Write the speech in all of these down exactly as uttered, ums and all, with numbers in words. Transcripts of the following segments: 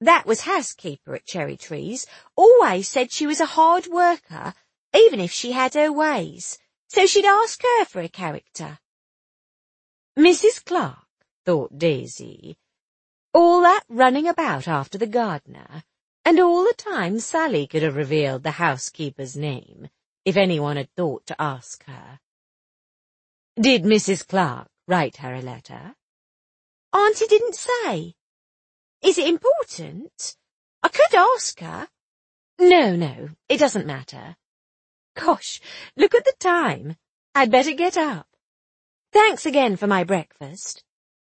that was housekeeper at Cherry Trees, always said she was a hard worker, even if she had her ways, so she'd ask her for a character. Missus Clark, thought Daisy. All that running about after the gardener, and all the time Sally could have revealed the housekeeper's name, if anyone had thought to ask her. Did Missus Clark write her a letter? Auntie didn't say. Is it important? I could ask her. No, no, it doesn't matter. Gosh, look at the time. I'd better get up. Thanks again for my breakfast.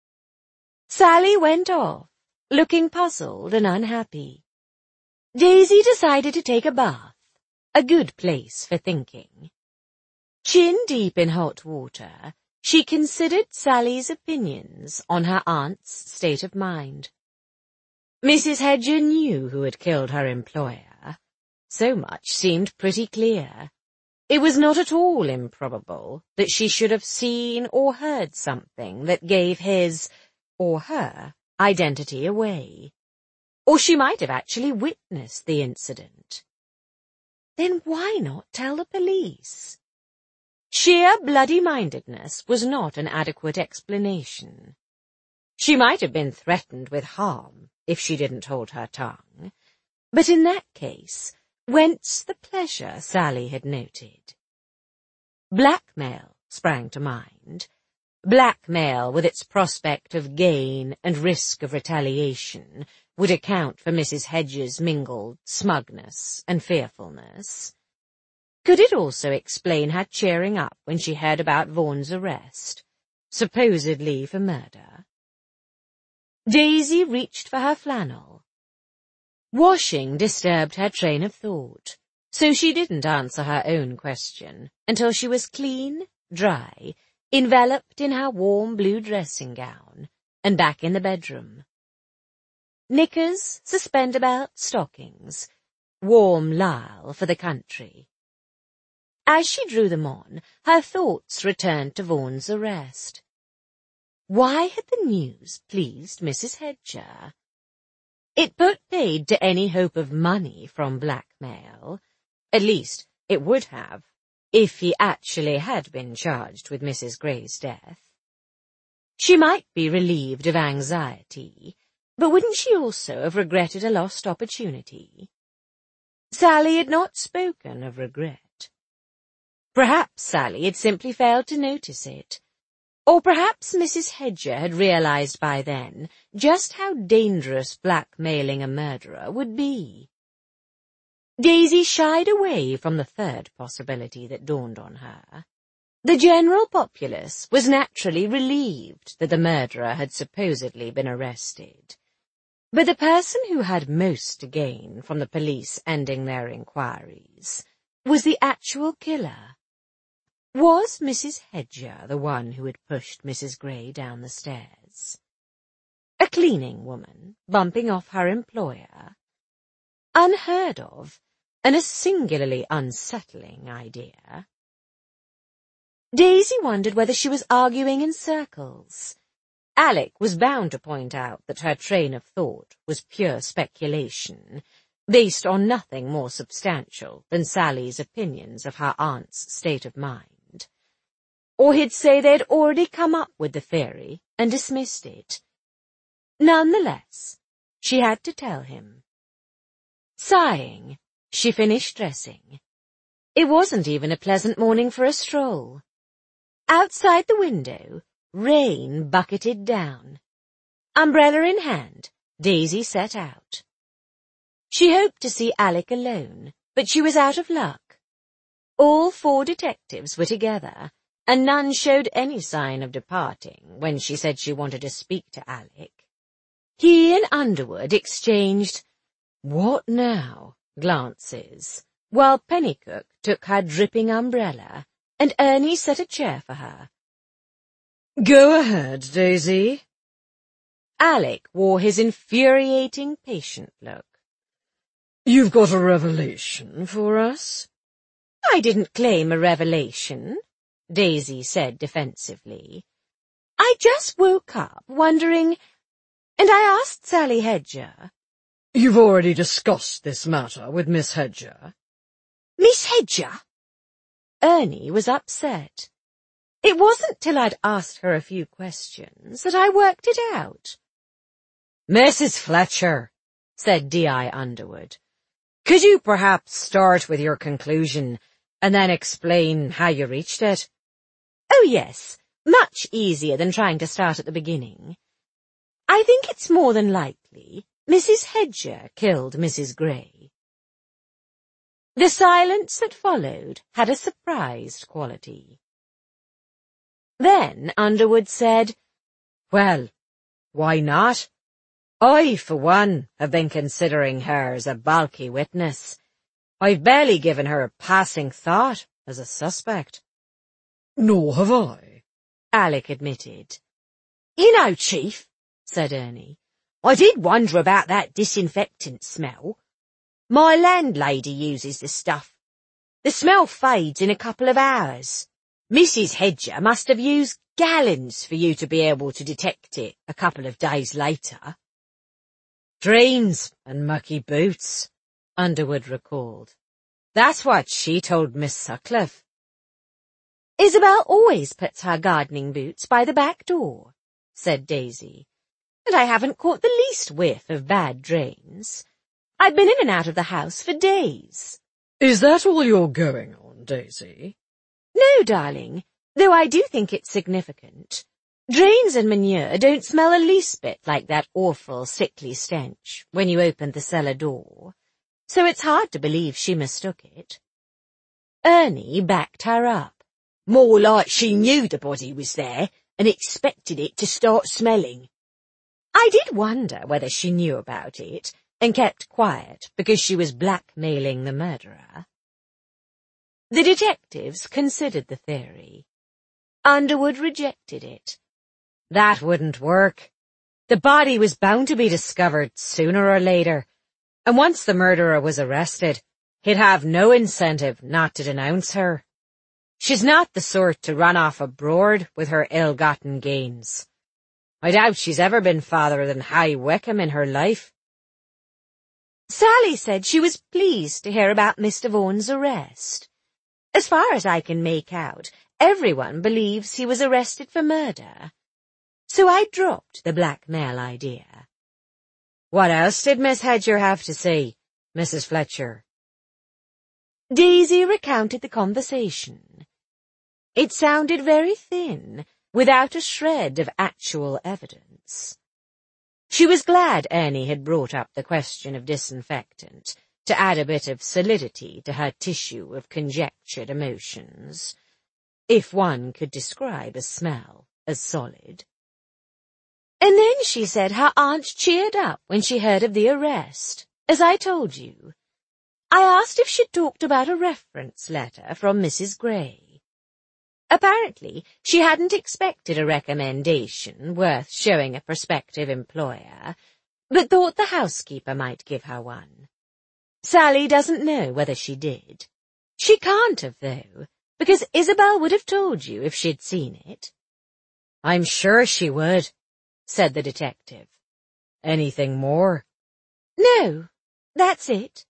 Sally went off, looking puzzled and unhappy. Daisy decided to take a bath, a good place for thinking. Chin deep in hot water, she considered Sally's opinions on her aunt's state of mind. Missus Hedger knew who had killed her employer. So much seemed pretty clear. It was not at all improbable that she should have seen or heard something that gave his, or her, identity away. Or she might have actually witnessed the incident. Then why not tell the police? Sheer bloody-mindedness was not an adequate explanation. She might have been threatened with harm if she didn't hold her tongue, but in that case, whence the pleasure Sally had noted? Blackmail sprang to mind. Blackmail, with its prospect of gain and risk of retaliation, would account for Missus Hedger's mingled smugness and fearfulness. Could it also explain her cheering up when she heard about Vaughan's arrest, supposedly for murder? Daisy reached for her flannel. Washing disturbed her train of thought, so she didn't answer her own question until she was clean, dry, enveloped in her warm blue dressing gown, and back in the bedroom. Knickers, suspender belt, stockings, warm lisle for the country. As she drew them on, her thoughts returned to Vaughan's arrest. Why had the news pleased Missus Hedger? It put paid to any hope of money from blackmail. At least, it would have, if he actually had been charged with Missus Gray's death. She might be relieved of anxiety, but wouldn't she also have regretted a lost opportunity? Sally had not spoken of regret. Perhaps Sally had simply failed to notice it. Or perhaps Missus Hedger had realized by then just how dangerous blackmailing a murderer would be. Daisy shied away from the third possibility that dawned on her. The general populace was naturally relieved that the murderer had supposedly been arrested. But the person who had most to gain from the police ending their inquiries was the actual killer. Was Missus Hedger the one who had pushed Missus Gray down the stairs? A cleaning woman, bumping off her employer? Unheard of, and a singularly unsettling idea. Daisy wondered whether she was arguing in circles. Alec was bound to point out that her train of thought was pure speculation, based on nothing more substantial than Sally's opinions of her aunt's state of mind. Or he'd say they'd already come up with the theory and dismissed it. Nonetheless, she had to tell him. Sighing, she finished dressing. It wasn't even a pleasant morning for a stroll. Outside the window, rain bucketed down. Umbrella in hand, Daisy set out. She hoped to see Alec alone, but she was out of luck. All four detectives were together, and none showed any sign of departing when she said she wanted to speak to Alec. He and Underwood exchanged "what now" glances, while Pennycook took her dripping umbrella, and Ernie set a chair for her. "Go ahead, Daisy." Alec wore his infuriating patient look. "You've got a revelation for us?" "I didn't claim a revelation," Daisy said defensively. "I just woke up wondering, and I asked Sally Hedger." You've already discussed this matter with Miss Hedger? Miss Hedger? Ernie was upset. It wasn't till I'd asked her a few questions that I worked it out. Missus Fletcher, said D I Underwood, could you perhaps start with your conclusion and then explain how you reached it? Oh yes, much easier than trying to start at the beginning. I think it's more than likely Missus Hedger killed Missus Grey. The silence that followed had a surprised quality. Then Underwood said, Well, why not? I, for one, have been considering her as a bulky witness. I've barely given her a passing thought as a suspect. Nor have I, Alec admitted. You know, Chief, said Ernie, I did wonder about that disinfectant smell. My landlady uses the stuff. The smell fades in a couple of hours. Missus Hedger must have used gallons for you to be able to detect it a couple of days later. Drains and mucky boots, Underwood recalled. That's what she told Miss Sutcliffe. Isabel always puts her gardening boots by the back door, said Daisy, and I haven't caught the least whiff of bad drains. I've been in and out of the house for days. Is that all you're going on, Daisy? No, darling, though I do think it's significant. Drains and manure don't smell the least bit like that awful sickly stench when you opened the cellar door, so it's hard to believe she mistook it. Ernie backed her up. More like she knew the body was there and expected it to start smelling. I did wonder whether she knew about it and kept quiet because she was blackmailing the murderer. The detectives considered the theory. Underwood rejected it. That wouldn't work. The body was bound to be discovered sooner or later, and once the murderer was arrested, he'd have no incentive not to denounce her. She's not the sort to run off abroad with her ill-gotten gains. I doubt she's ever been farther than High Wycombe in her life. Sally said she was pleased to hear about Mister Vaughan's arrest. As far as I can make out, everyone believes he was arrested for murder. So I dropped the blackmail idea. What else did Miss Hedger have to say, Missus Fletcher? Daisy recounted the conversation. It sounded very thin, without a shred of actual evidence. She was glad Ernie had brought up the question of disinfectant to add a bit of solidity to her tissue of conjectured emotions, if one could describe a smell as solid. And then she said her aunt cheered up when she heard of the arrest, as I told you. I asked if she'd talked about a reference letter from Missus Grey. Apparently, she hadn't expected a recommendation worth showing a prospective employer, but thought the housekeeper might give her one. Sally doesn't know whether she did. She can't have, though, because Isabel would have told you if she'd seen it. I'm sure she would, said the detective. Anything more? No, that's it.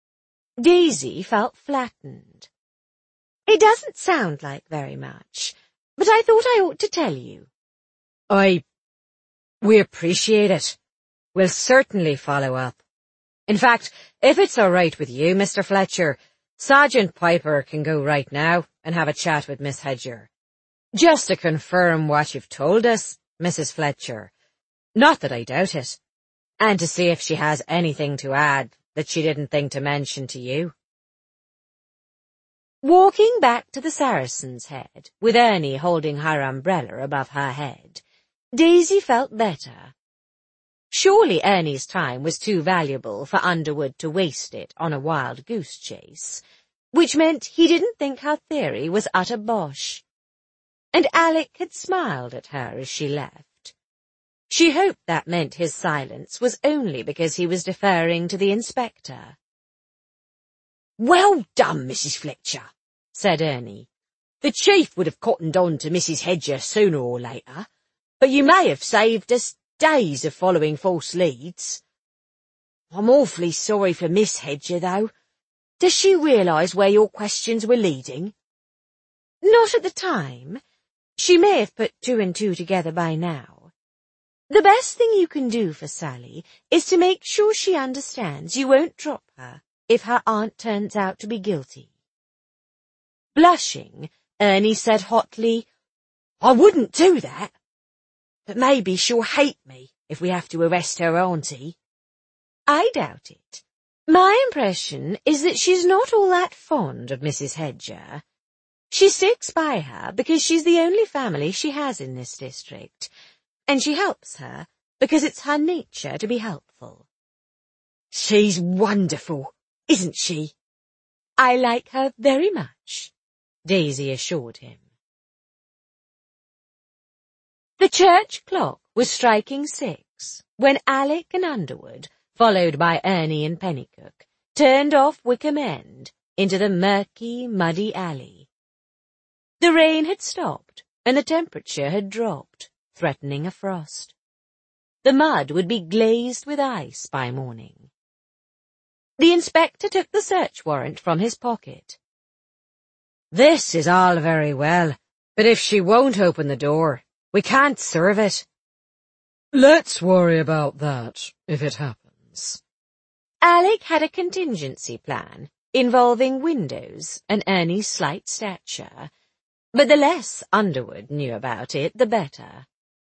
Daisy felt flattened. It doesn't sound like very much, but I thought I ought to tell you. I... We appreciate it. We'll certainly follow up. In fact, if it's all right with you, Mister Fletcher, Sergeant Piper can go right now and have a chat with Miss Hedger. Just to confirm what you've told us, Missus Fletcher. Not that I doubt it. And to see if she has anything to add that she didn't think to mention to you. Walking back to the Saracen's Head, with Ernie holding her umbrella above her head, Daisy felt better. Surely Ernie's time was too valuable for Underwood to waste it on a wild goose chase, which meant he didn't think her theory was utter bosh. And Alec had smiled at her as she left. She hoped that meant his silence was only because he was deferring to the inspector. Well done, Missus Fletcher, said Ernie. The chief would have cottoned on to Missus Hedger sooner or later, but you may have saved us days of following false leads. I'm awfully sorry for Miss Hedger, though. Does she realise where your questions were leading? Not at the time. She may have put two and two together by now. The best thing you can do for Sally is to make sure she understands you won't drop her if her aunt turns out to be guilty. Blushing, Ernie said hotly, I wouldn't do that. But maybe she'll hate me if we have to arrest her auntie. I doubt it. My impression is that she's not all that fond of Missus Hedger. She sticks by her because she's the only family she has in this district, and she helps her because it's her nature to be helpful. She's wonderful, isn't she? I like her very much, Daisy assured him. The church clock was striking six when Alec and Underwood, followed by Ernie and Pennycook, turned off Wickham End into the murky, muddy alley. The rain had stopped and the temperature had dropped, threatening a frost. The mud would be glazed with ice by morning. The inspector took the search warrant from his pocket. This is all very well, but if she won't open the door, we can't serve it. Let's worry about that, if it happens. Alec had a contingency plan involving windows and Ernie's slight stature, but the less Underwood knew about it, the better.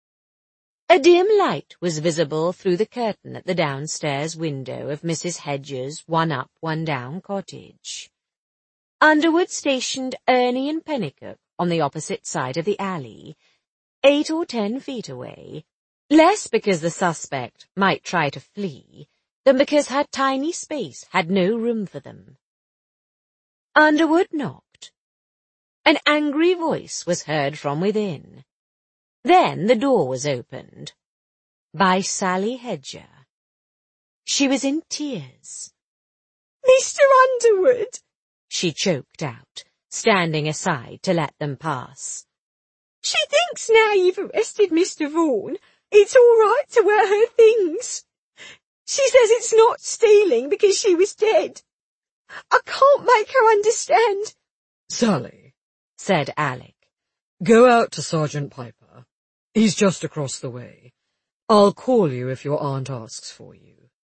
A dim light was visible through the curtain at the downstairs window of Missus Hedger's one-up, one-down cottage. Underwood stationed Ernie and Pennycook on the opposite side of the alley, eight or ten feet away, less because the suspect might try to flee than because her tiny space had no room for them. Underwood knocked. An angry voice was heard from within. Then the door was opened by Sally Hedger. She was in tears. Mister Underwood, she choked out, standing aside to let them pass. She thinks now you've arrested Mister Vaughan, it's all right to wear her things. She says it's not stealing because she was dead. I can't make her understand. Sally, said Alec, go out to Sergeant Piper. He's just across the way. I'll call you if your aunt asks for you.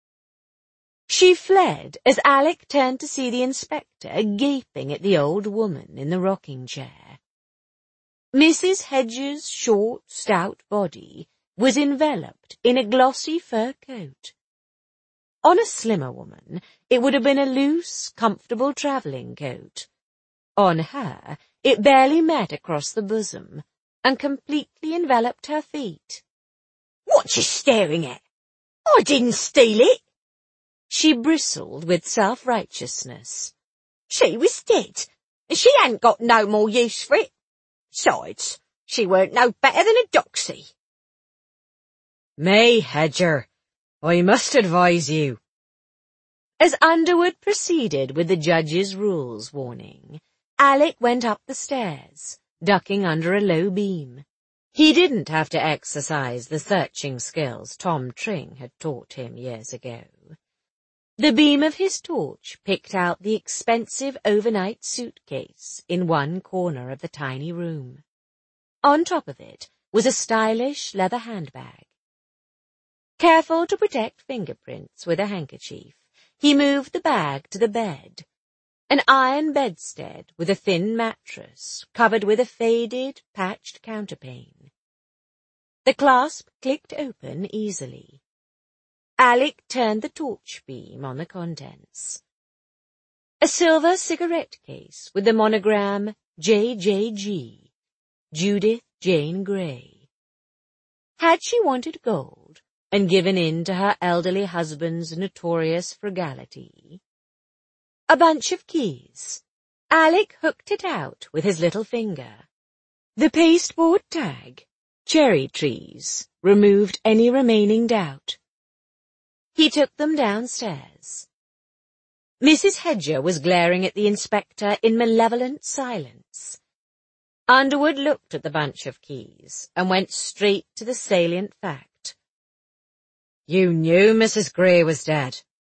She fled as Alec turned to see the inspector gaping at the old woman in the rocking chair. Missus Hedger's short, stout body was enveloped in a glossy fur coat. On a slimmer woman, it would have been a loose, comfortable travelling coat. On her, it barely met across the bosom and completely enveloped her feet. What you staring at? I didn't steal it. She bristled with self-righteousness. She was dead, and she hadn't got no more use for it. Besides, she weren't no better than a doxy. May Hedger, I must advise you. As Underwood proceeded with the judge's rules warning, Alec went up the stairs, ducking under a low beam. He didn't have to exercise the searching skills Tom Tring had taught him years ago. The beam of his torch picked out the expensive overnight suitcase in one corner of the tiny room. On top of it was a stylish leather handbag. Careful to protect fingerprints with a handkerchief, he moved the bag to the bed, an iron bedstead with a thin mattress covered with a faded, patched counterpane. The clasp clicked open easily. Alec turned the torch beam on the contents. A silver cigarette case with the monogram J J G, Judith Jane Grey. Had she wanted gold and given in to her elderly husband's notorious frugality? A bunch of keys. Alec hooked it out with his little finger. The pasteboard tag, cherry trees, removed any remaining doubt. He took them downstairs. Missus Hedger was glaring at the inspector in malevolent silence. Underwood looked at the bunch of keys and went straight to the salient fact. You knew Missus Grey was dead.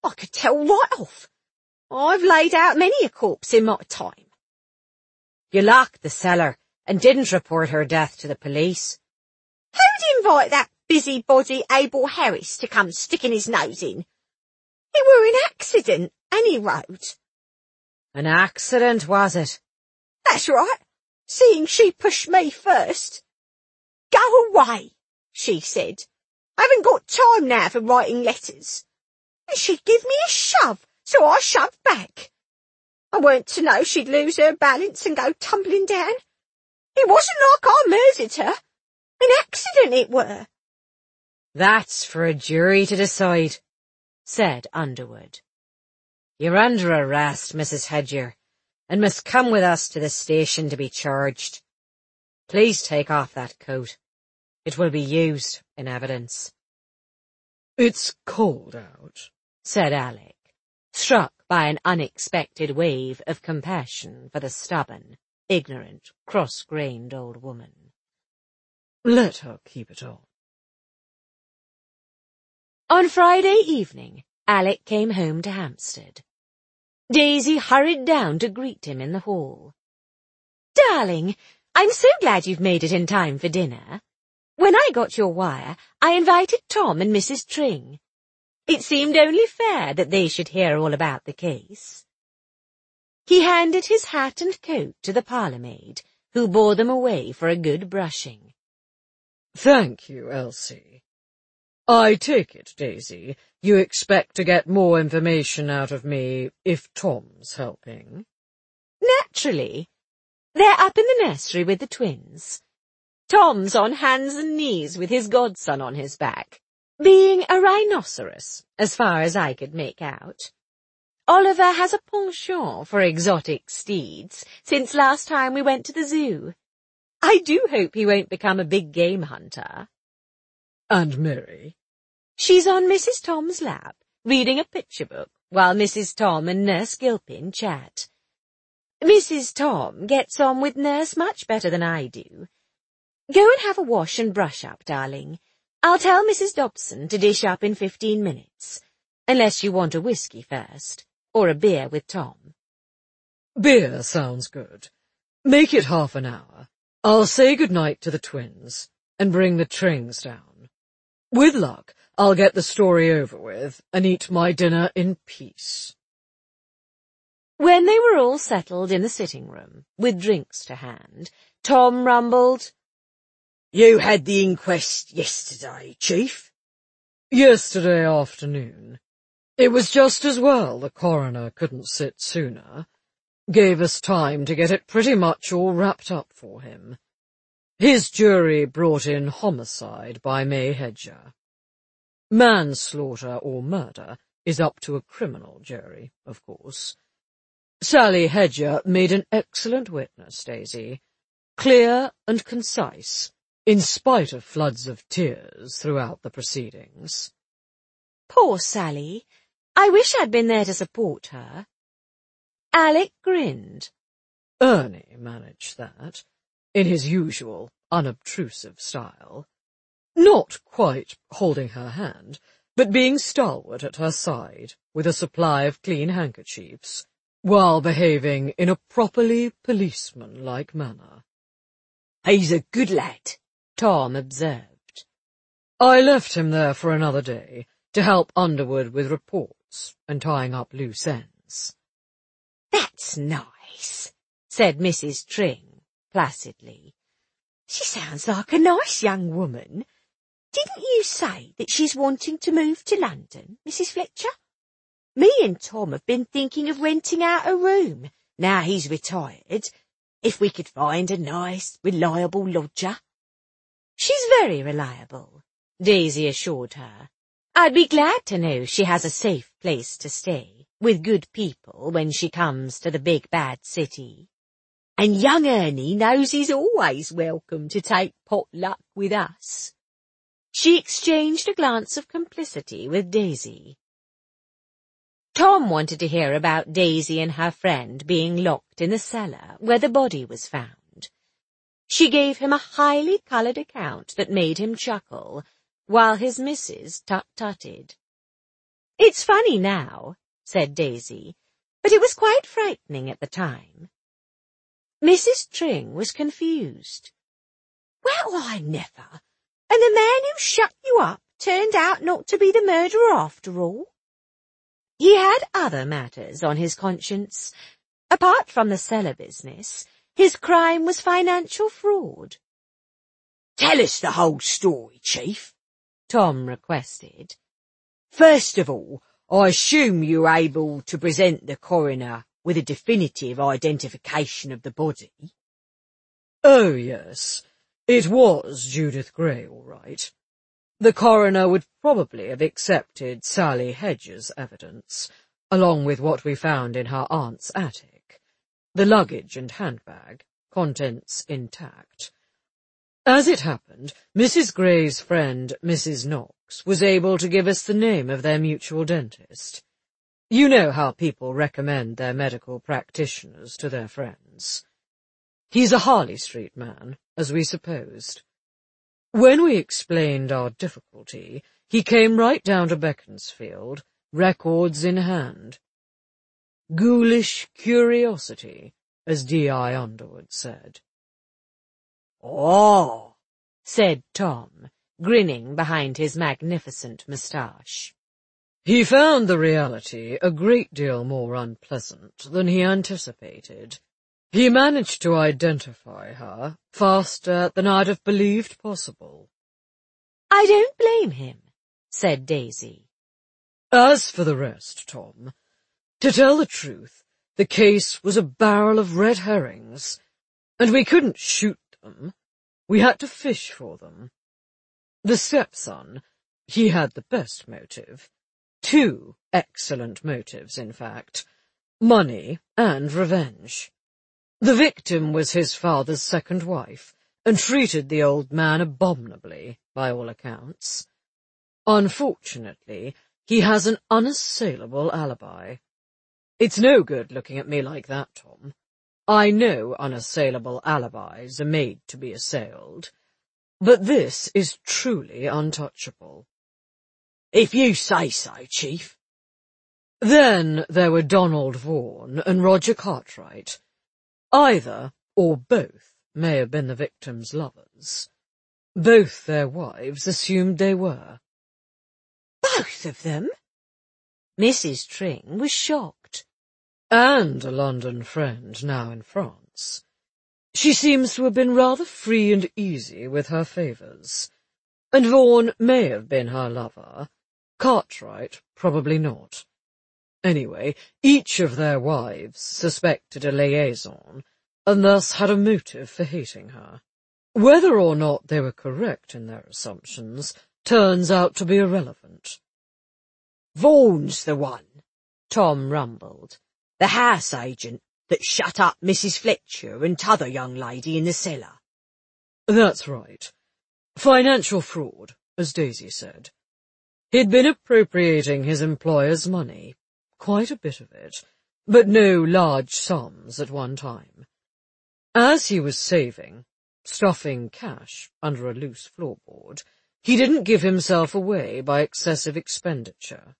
I could tell right off. I've laid out many a corpse in my time. You locked the cellar and didn't report her death to the police. Who'd invite that busybody Abel Harris to come sticking his nose in? It were an accident, and he wrote. An accident, was it? That's right, seeing she pushed me first. Go away, she said. I haven't got time now for writing letters. And she'd give me a shove, so I shoved back. I weren't to know she'd lose her balance and go tumbling down. It wasn't like I murdered her. An accident it were. That's for a jury to decide, said Underwood. You're under arrest, Missus Hedger, and must come with us to the station to be charged. Please take off that coat. It will be used in evidence. It's cold out, said Alec, struck by an unexpected wave of compassion for the stubborn, ignorant, cross-grained old woman. Let her keep it on. On Friday evening, Alec came home to Hampstead. Daisy hurried down to greet him in the hall. Darling, I'm so glad you've made it in time for dinner. When I got your wire, I invited Tom and Missus Tring. It seemed only fair that they should hear all about the case. He handed his hat and coat to the parlour-maid, who bore them away for a good brushing. Thank you, Elsie. I take it, Daisy, you expect to get more information out of me if Tom's helping? Naturally. They're up in the nursery with the twins. Tom's on hands and knees with his godson on his back, being a rhinoceros, as far as I could make out. Oliver has a penchant for exotic steeds since last time we went to the zoo. I do hope he won't become a big game hunter. And Mary? She's on Missus Tom's lap, reading a picture book, while Missus Tom and Nurse Gilpin chat. Missus Tom gets on with Nurse much better than I do. Go and have a wash and brush up, darling. I'll tell Missus Dobson to dish up in fifteen minutes, unless you want a whiskey first, or a beer with Tom. Beer sounds good. Make it half an hour. I'll say good-night to the twins, and bring the Trings down. With luck, I'll get the story over with, and eat my dinner in peace. When they were all settled in the sitting-room, with drinks to hand, Tom rumbled, You had the inquest yesterday, Chief? Yesterday afternoon. It was just as well the coroner couldn't sit sooner. Gave us time to get it pretty much all wrapped up for him. His jury brought in homicide by May Hedger. Manslaughter or murder is up to a criminal jury, of course. Sally Hedger made an excellent witness, Daisy. Clear and concise, in spite of floods of tears throughout the proceedings. Poor Sally. I wish I'd been there to support her. Alec grinned. Ernie managed that, in his usual unobtrusive style. Not quite holding her hand, but being stalwart at her side with a supply of clean handkerchiefs, while behaving in a properly policeman-like manner. He's a good lad, Tom observed. I left him there for another day to help Underwood with reports and tying up loose ends. That's nice, said Missus Tring, placidly. She sounds like a nice young woman. Didn't you say that she's wanting to move to London, Missus Fletcher? Me and Tom have been thinking of renting out a room, now he's retired, if we could find a nice, reliable lodger. She's very reliable, Daisy assured her. I'd be glad to know she has a safe place to stay, with good people when she comes to the big bad city. And young Ernie knows he's always welcome to take potluck with us. She exchanged a glance of complicity with Daisy. Tom wanted to hear about Daisy and her friend being locked in the cellar where the body was found. She gave him a highly coloured account that made him chuckle, while his missus tut-tutted. It's funny now, said Daisy, but it was quite frightening at the time. Missus Tring was confused. Well, I never. And the man who shut you up turned out not to be the murderer after all. He had other matters on his conscience. Apart from the cellar business, his crime was financial fraud. Tell us the whole story, Chief, Tom requested. First of all, I assume you're able to present the coroner with a definitive identification of the body. Oh, yes. It was Judith Gray, all right. The coroner would probably have accepted Sally Hedges' evidence, along with what we found in her aunt's attic. The luggage and handbag, contents intact. As it happened, Missus Gray's friend, Missus Knox, was able to give us the name of their mutual dentist. You know how people recommend their medical practitioners to their friends. He's a Harley Street man, as we supposed. When we explained our difficulty, he came right down to Beaconsfield, records in hand. Ghoulish curiosity, as D I Underwood said. Oh, said Tom, grinning behind his magnificent moustache. He found the reality a great deal more unpleasant than he anticipated. He managed to identify her faster than I'd have believed possible. I don't blame him, said Daisy. As for the rest, Tom, to tell the truth, the case was a barrel of red herrings, and we couldn't shoot them. We had to fish for them. The stepson, he had the best motive. Two excellent motives, in fact. Money and revenge. The victim was his father's second wife, and treated the old man abominably, by all accounts. Unfortunately, he has an unassailable alibi. It's no good looking at me like that, Tom. I know unassailable alibis are made to be assailed, but this is truly untouchable. If you say so, Chief. Then there were Donald Vaughan and Roger Cartwright. Either, or both, may have been the victim's lovers. Both their wives assumed they were. Both of them? Missus Tring was shocked. And a London friend now in France. She seems to have been rather free and easy with her favours. And Vaughan may have been her lover. Cartwright probably not. Anyway, each of their wives suspected a liaison, and thus had a motive for hating her. Whether or not they were correct in their assumptions turns out to be irrelevant. Vaughan's the one, Tom rumbled. The house agent that shut up Missus Fletcher and t'other young lady in the cellar. That's right. Financial fraud, as Daisy said. He'd been appropriating his employer's money. Quite a bit of it, but no large sums at one time. As he was saving, stuffing cash under a loose floorboard, he didn't give himself away by excessive expenditure.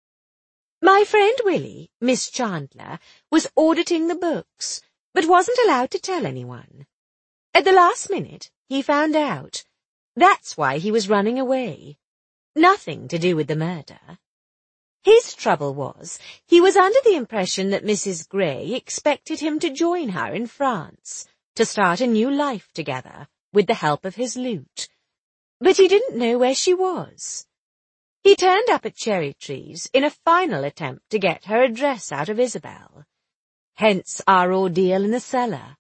My friend Willie, Miss Chandler, was auditing the books, but wasn't allowed to tell anyone. At the last minute, he found out. That's why he was running away. Nothing to do with the murder. His trouble was, he was under the impression that Missus Gray expected him to join her in France, to start a new life together, with the help of his lute. But he didn't know where she was. He turned up at Cherry Trees in a final attempt to get her address out of Isabel. Hence our ordeal in the cellar.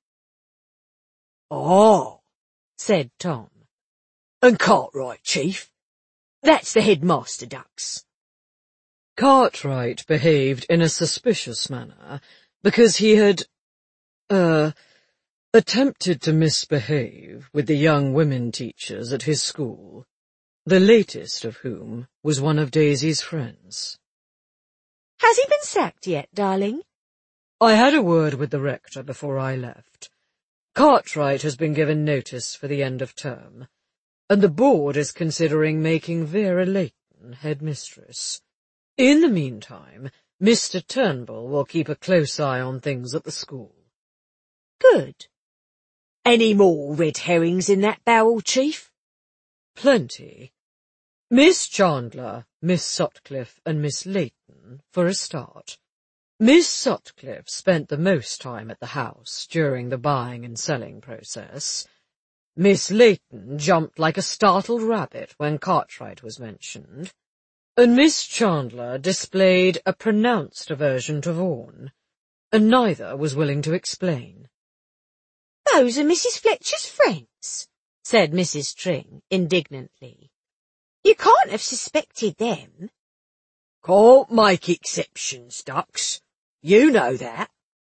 Oh, said Tom. And Cartwright, Chief? That's the headmaster ducks. Cartwright behaved in a suspicious manner because he had, er, attempted to misbehave with the young women teachers at his school, the latest of whom was one of Daisy's friends. Has he been sacked yet, darling? I had a word with the rector before I left. Cartwright has been given notice for the end of term, and the board is considering making Vera Layton headmistress. In the meantime, Mister Turnbull will keep a close eye on things at the school. Good. Any more red herrings in that barrel, Chief? Plenty. Miss Chandler, Miss Sutcliffe and Miss Layton, for a start. Miss Sutcliffe spent the most time at the house during the buying and selling process. Miss Layton jumped like a startled rabbit when Cartwright was mentioned, and Miss Chandler displayed a pronounced aversion to Vaughan, and neither was willing to explain. Those are Missus Fletcher's friends, said Missus Tring indignantly. You can't have suspected them. Can't make exceptions, ducks. You know that.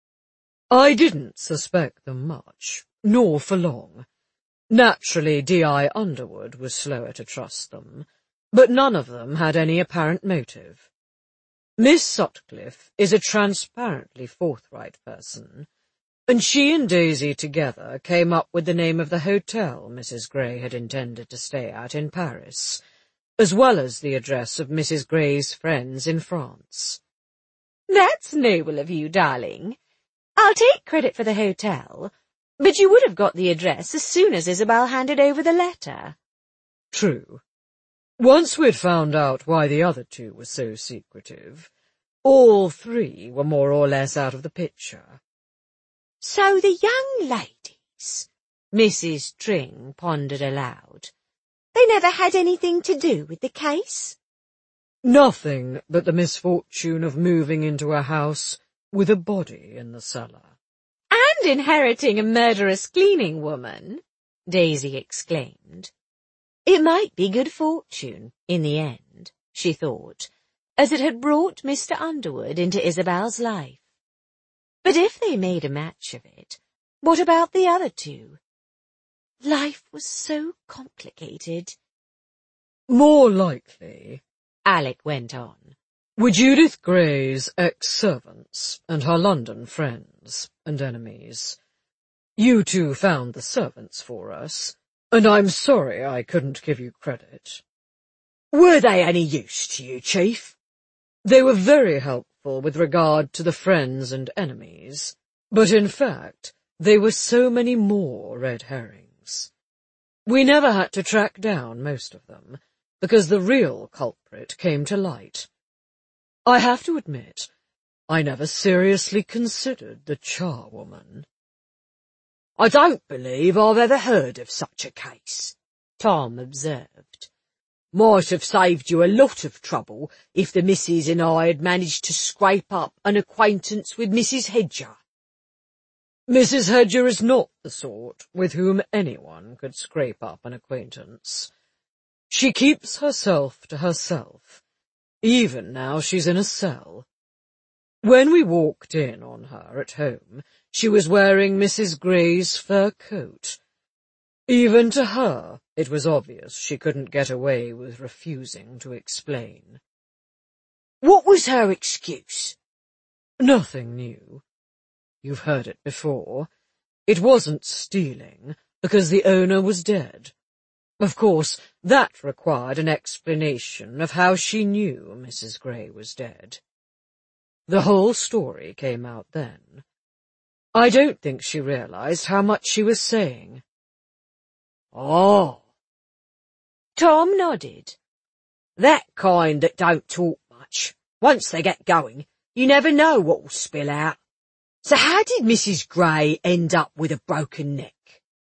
I didn't suspect them much, nor for long. Naturally, D I Underwood was slower to trust them, but none of them had any apparent motive. Miss Sutcliffe is a transparently forthright person, and she and Daisy together came up with the name of the hotel Missus Grey had intended to stay at in Paris, as well as the address of Missus Grey's friends in France. That's noble of you, darling. I'll take credit for the hotel, but you would have got the address as soon as Isabel handed over the letter. True. Once we'd found out why the other two were so secretive, all three were more or less out of the picture. So the young ladies, Missus Tring pondered aloud, they never had anything to do with the case? Nothing but the misfortune of moving into a house with a body in the cellar. And inheriting a murderous cleaning woman, Daisy exclaimed. It might be good fortune, in the end, she thought, as it had brought Mister Underwood into Isabel's life. But if they made a match of it, what about the other two? Life was so complicated. More likely, Alec went on, were Judith Gray's ex-servants and her London friends and enemies. You two found the servants for us, and I'm sorry I couldn't give you credit. Were they any use to you, Chief? They were very helpful with regard to the friends and enemies, but in fact they were so many more red herrings. We never had to track down most of them, because the real culprit came to light. I have to admit, I never seriously considered the charwoman. I don't believe I've ever heard of such a case, Tom observed. Might have saved you a lot of trouble if the missus and I had managed to scrape up an acquaintance with Missus Hedger. Missus Hedger is not the sort with whom anyone could scrape up an acquaintance. She keeps herself to herself, even now she's in a cell. When we walked in on her at home, she was wearing Missus Gray's fur coat. Even to her, it was obvious she couldn't get away with refusing to explain. What was her excuse? Nothing new. You've heard it before. It wasn't stealing, because the owner was dead. Of course, that required an explanation of how she knew Missus Gray was dead. The whole story came out then. I don't think she realized how much she was saying. Oh. Tom nodded. That kind that don't talk much. Once they get going, you never know what will spill out. So how did Missus Gray end up with a broken neck?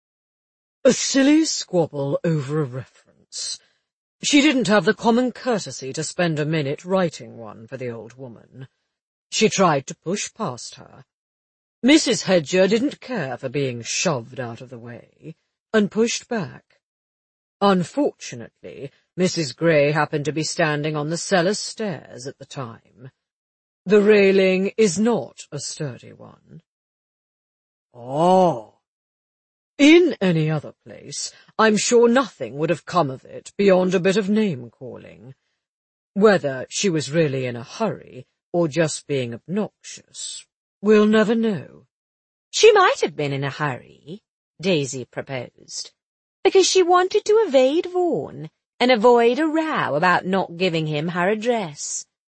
A silly squabble over a reference. She didn't have the common courtesy to spend a minute writing one for the old woman. She tried to push past her. Missus Hedger didn't care for being shoved out of the way, and pushed back. Unfortunately, Missus Gray happened to be standing on the cellar stairs at the time. The railing is not a sturdy one. Oh. In any other place, I'm sure nothing would have come of it beyond a bit of name-calling. Whether she was really in a hurry, or just being obnoxious, we'll never know. She might have been in a hurry, Daisy proposed, because she wanted to evade Vaughan and avoid a row about not giving him her address.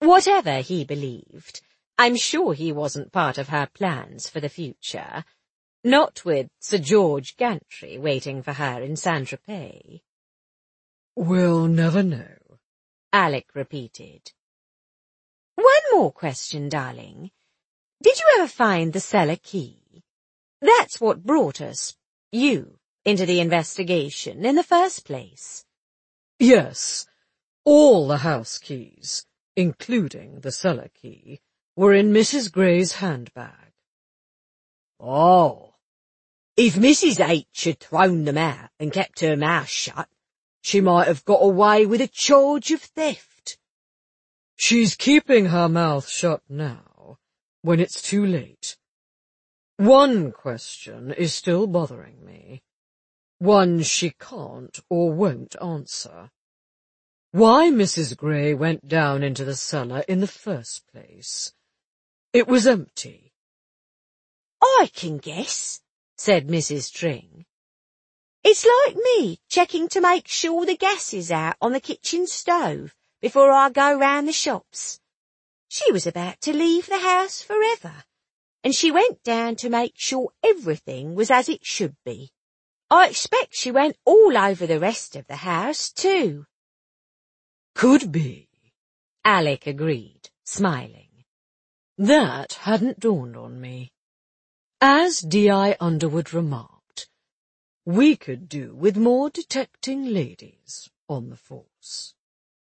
Whatever he believed, I'm sure he wasn't part of her plans for the future. Not with Sir George Gantry waiting for her in Saint-Tropez. We'll never know, Alec repeated. One more question, darling. Did you ever find the cellar key? That's what brought us, you, into the investigation in the first place. Yes, all the house keys, including the cellar key, were in Missus Gray's handbag. Oh, if Missus H had thrown them out and kept her mouth shut, she might have got away with a charge of theft. She's keeping her mouth shut now, when it's too late. One question is still bothering me. One she can't or won't answer. Why Missus Gray went down into the cellar in the first place? It was empty. I can guess, said Missus Tring. It's like me checking to make sure the gas is out on the kitchen stove before I go round the shops. She was about to leave the house forever, and she went down to make sure everything was as it should be. I expect she went all over the rest of the house, too. Could be, Alec agreed, smiling. That hadn't dawned on me. As D I Underwood remarked, we could do with more detecting ladies on the force.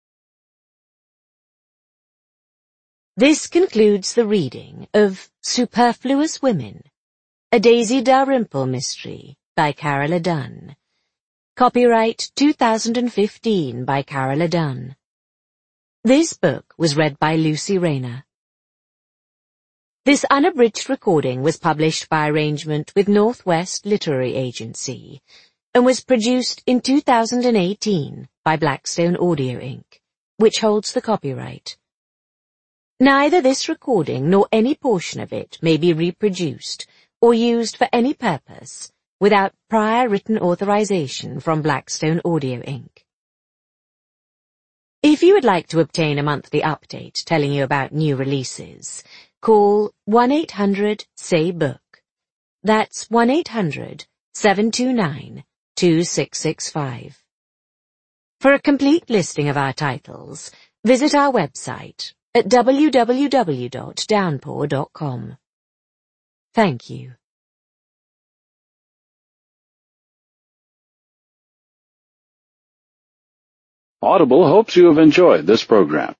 This concludes the reading of Superfluous Women, a Daisy Dalrymple mystery by Carola Dunn. Copyright two thousand fifteen by Carola Dunn. This book was read by Lucy Rayner. This unabridged recording was published by arrangement with Northwest Literary Agency and was produced in two thousand eighteen by Blackstone Audio Incorporated, which holds the copyright. Neither this recording nor any portion of it may be reproduced or used for any purpose without prior written authorization from Blackstone Audio Incorporated. If you would like to obtain a monthly update telling you about new releases, call one eight hundred S A Y BOOK. That's one eight hundred, seven two nine, two six six five. For a complete listing of our titles, visit our website at w w w dot downpour dot com. Thank you. Audible hopes you have enjoyed this program.